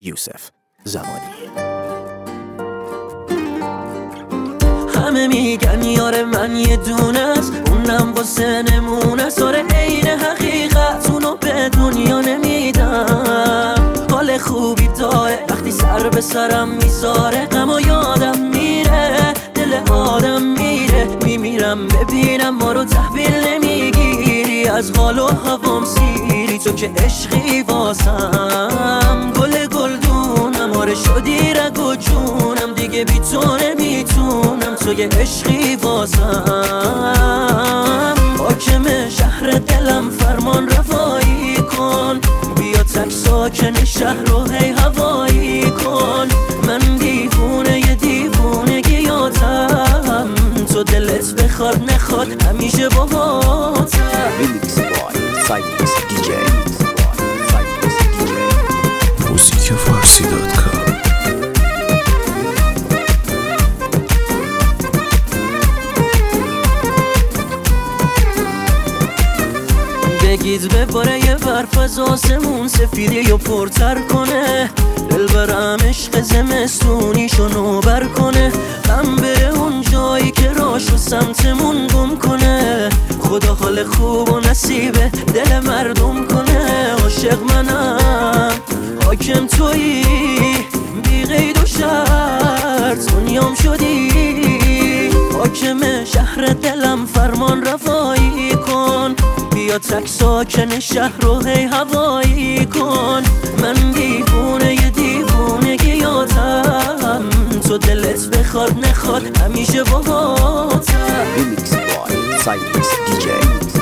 یوسف زمانی. همه میگن یار من یه دونه است، اونم واسه نمونه ساره عین حقیقت، اونو به دنیا نمیدم. حال خوبی داره وقتی سر به سرم میذاره، غم و یادم میره، دل آدم میره. میمیرم ببینم ما رو تحویل نمیگیری، از حال و هوام سیری. تو که عشقی واسم گل گلدونم، آره شدی رگ و جونم، دیگه بی تو نمیتونم. تو یه عشقی واسم حاکم شهر دلم، فرمان روایی کن. بیا تک ساکن شهر رو هی هوایی کن. من دیوونه یه دیوونگیاتم، تو دلت بخواد نخواد همیشه باهاتم. ریمیکس بای سایمکس دیجی. موسیقیفارسی.com. بگید بباره یه برف از آسمون، سفیدی و پرتر کنه. دل برم عشق زمستونیشو نوبر کنه. غم بره اون جایی که راشو سمتمون گم کنه. خدا حال خوب و نصیبه دل مردم کنه. عاشق منم حاکم تویی، بی قید و شرط دنیام شدی. حاکم شهر دلم، فرمان روایی کن. بیا تک ساکن شهر رو هی هوایی کن. من دیوونه یه دیوونگیاتم، تو دلت بخواد نخواد همیشه باهاتم. ریمیکس بای سایمکس دیجی.